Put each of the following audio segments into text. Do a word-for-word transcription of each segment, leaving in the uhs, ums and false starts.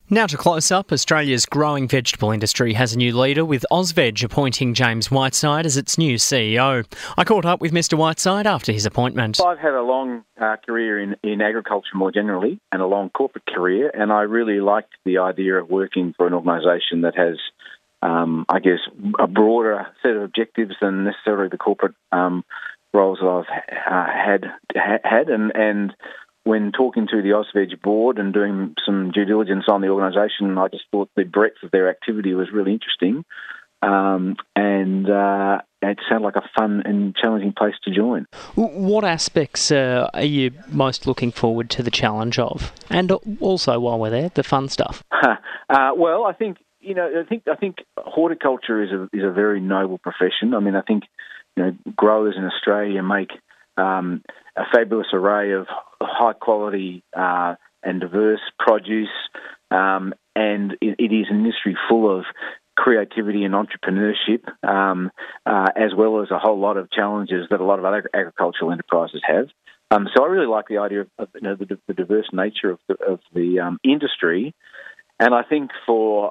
Now to Close Up, Australia's growing vegetable industry has a new leader, with Ausveg appointing James Whiteside as its new C E O. I caught up with Mister Whiteside after his appointment. I've had a long uh, career in, in agriculture more generally and a long corporate career, and I really liked the idea of working for an organisation that has, um, I guess, a broader set of objectives than necessarily the corporate um, roles that I've uh, had, ha- had and, and when talking to the Ausveg board and doing some due diligence on the organisation, I just thought the breadth of their activity was really interesting, um, and uh, it sounded like a fun and challenging place to join. What aspects uh, are you most looking forward to the challenge of? And also, while we're there, the fun stuff. uh, well, I think you know, I think I think horticulture is a is a very noble profession. I mean, I think you know, growers in Australia make Um, a fabulous array of high quality uh, and diverse produce, um, and it, it is an industry full of creativity and entrepreneurship, um, uh, as well as a whole lot of challenges that a lot of other agricultural enterprises have. Um, so I really like the idea of, of you know, the, the diverse nature of the, of the um, industry, and I think for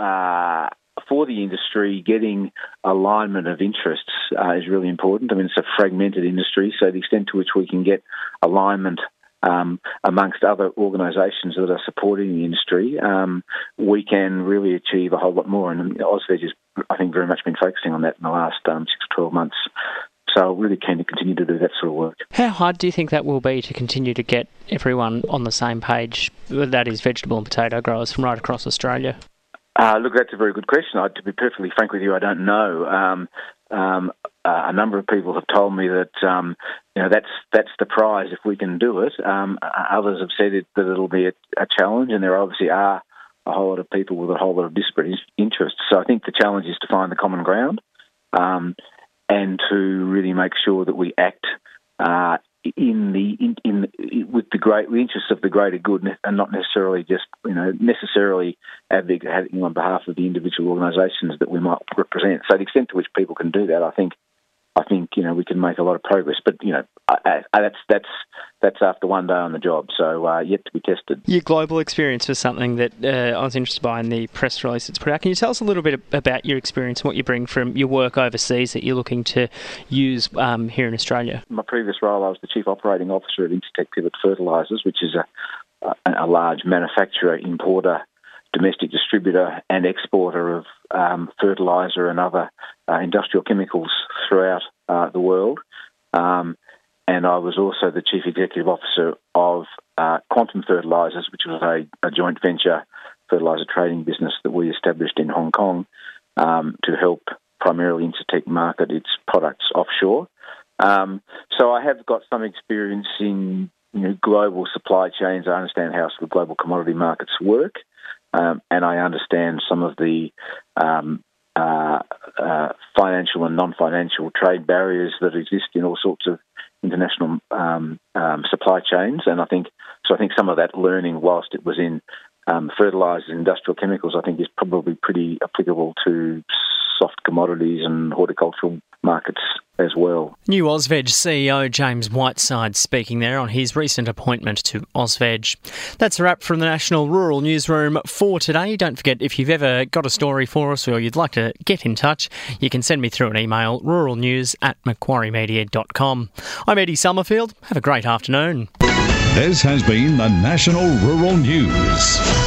uh, for the industry, getting alignment of interests uh, is really important. I mean, it's a fragmented industry, so the extent to which we can get alignment um, amongst other organisations that are supporting the industry, um, we can really achieve a whole lot more. And Ausveg has, I think, very much been focusing on that in the last um, six to twelve months. So I'm really keen to continue to do that sort of work. How hard do you think that will be to continue to get everyone on the same page, that is vegetable and potato growers from right across Australia? Uh, look, that's a very good question. I, to be perfectly frank with you, I don't know. Um, um, uh, a number of people have told me that um, you know that's that's the prize if we can do it. Um, others have said it, that it'll be a, a challenge, and there obviously are a whole lot of people with a whole lot of disparate interests. So I think the challenge is to find the common ground um, and to really make sure that we act Uh, in the in, in with the great the interests of the greater good, and not necessarily just you know necessarily advocating on behalf of the individual organisations that we might represent. So the extent to which people can do that, I think, I think you know we can make a lot of progress. But you know I, I, that's that's that's after one day on the job, so uh, yet to be tested. Your global experience was something that uh, I was interested by in the press release that's put out. Can you tell us a little bit about your experience and what you bring from your work overseas that you're looking to use um, here in Australia? In my previous role, I was the Chief Operating Officer at Incitec Pivot Fertilisers, which is a, a, a large manufacturer, importer, domestic distributor and exporter of um, fertiliser and other uh, industrial chemicals throughout uh, the world. Um, and I was also the Chief Executive Officer of uh, Quantum Fertilisers, which was a, a joint venture fertiliser trading business that we established in Hong Kong um, to help primarily Incitec market its products offshore. Um, so I have got some experience in you know, global supply chains. I understand how sort of global commodity markets work. Um, and I understand some of the um, uh, uh, financial and non-financial trade barriers that exist in all sorts of international um, um, supply chains. And I think so. I think some of that learning, whilst it was in um, fertilisers, industrial chemicals, I think is probably pretty applicable to soft commodities and horticultural markets as well. New Ausveg C E O James Whiteside speaking there on his recent appointment to Ausveg. That's a wrap from the National Rural Newsroom for today. Don't forget, if you've ever got a story for us or you'd like to get in touch, you can send me through an email, ruralnews at macquarie media dot com. I'm Eddie Summerfield. Have a great afternoon. This has been the National Rural News.